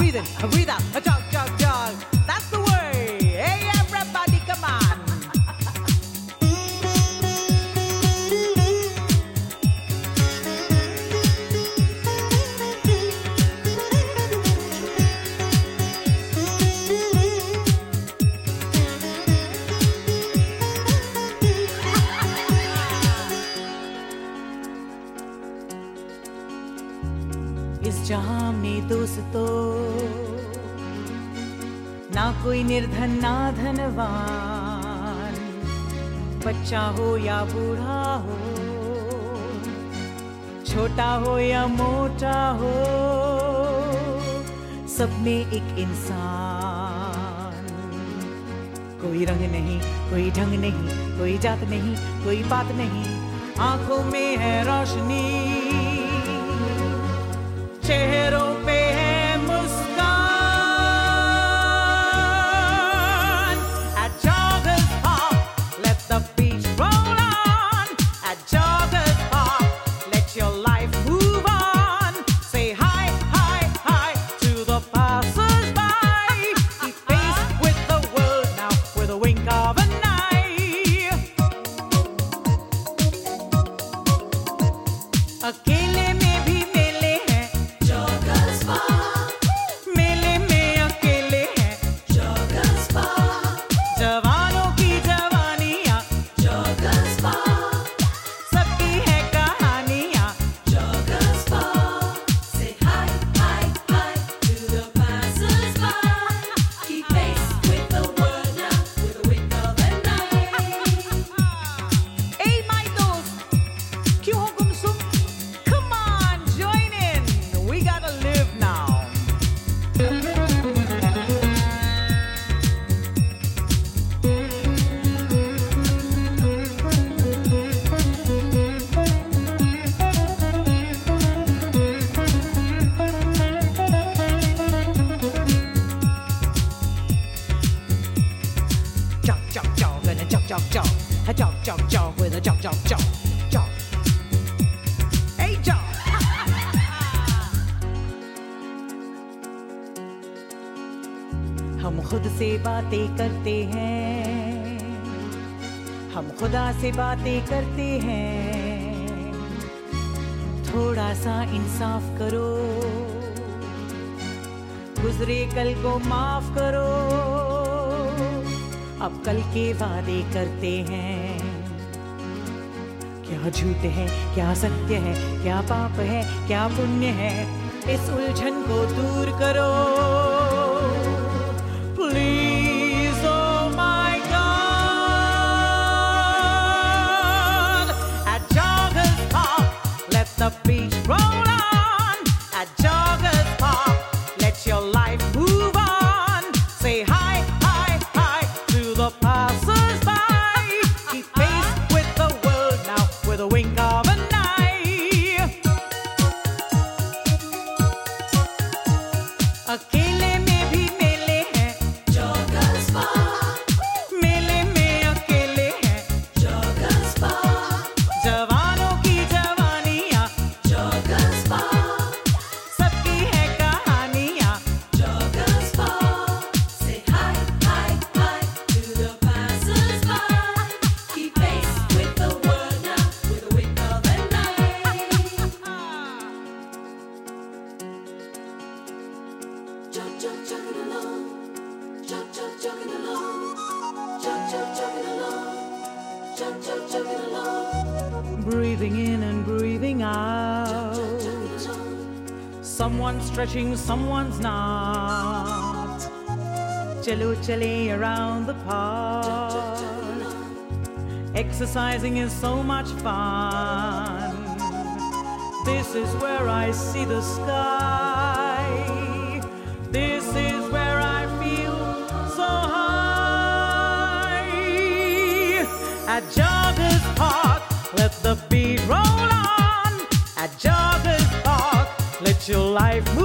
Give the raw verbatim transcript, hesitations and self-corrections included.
breathe in, breathe out, a jog, jog, jog. That's the way. Hey, everybody, come on. इस जहां में दोस्तों ना कोई निर्धन ना धनवान, बच्चा हो या बूढ़ा हो, छोटा हो या मोटा हो, सब में एक इंसान। कोई रंग नहीं, कोई ढंग नहीं, कोई जात नहीं, कोई बात नहीं, आंखों में है रोशनी, चेहरों पे है मुस्कान। At Joggers Park, let the beat roll on. At Joggers Park, let your life move on. Say hi, hi, hi to the passers-by. Keep pace with the world now with a wink of an eye. अकेले में भी मेले हैं, Joggers Park. मेले में अकेले हैं, Joggers Park. जवानों की जवानियाँ, Joggers Park. सबकी है कहानियाँ, Joggers Park. Say hi, hi, hi to the passers-by. Keep pace with the world now with a wink of an eye. Hey my दोस्त, क्यों हो गुमसुम? Come on, join in. We gotta live now. Jog, jog, jog, and a jog, jog, jog. A jog, jog, jog with a jog, jog, jog. Jog. Hey, jog. हम खुद से बातें करते हैं, हम खुदा से बातें करते हैं। थोड़ा सा इंसाफ करो, गुजरे कल को माफ करो। अब कल के वादे करते हैं, क्या झूठ है क्या सत्य है, क्या पाप है क्या पुण्य है, इस उलझन को दूर करो। Please, oh my God. At Joggers Park, let the beat roll on. At Joggers Park, let your life move on. Say hi, hi, hi to the passers-by. Keep pace with the world now with a wink of an eye. अकेले में भी मेले हैं, Joggers Park. मेले में अकेले हैं, Joggers Park. जवानों की जवानियाँ, Joggers Park. सबकी है कहानियाँ, Joggers Park. Say hi, hi, hi to the passers-by. Keep pace with the world now with a wink of an eye. Jog, jog, jogging along. Jog, jog, jogging along. Jog, jog, jogging along. Jog, jog, jogging along. breathing in and breathing out. Jogging along. Someone's stretching, someone's not. Chalo chale around the park. Exercising is so much fun. This is where I see the sky. This is where I feel so high. At Joggers Park, let the beat roll on. At Joggers Park, let your life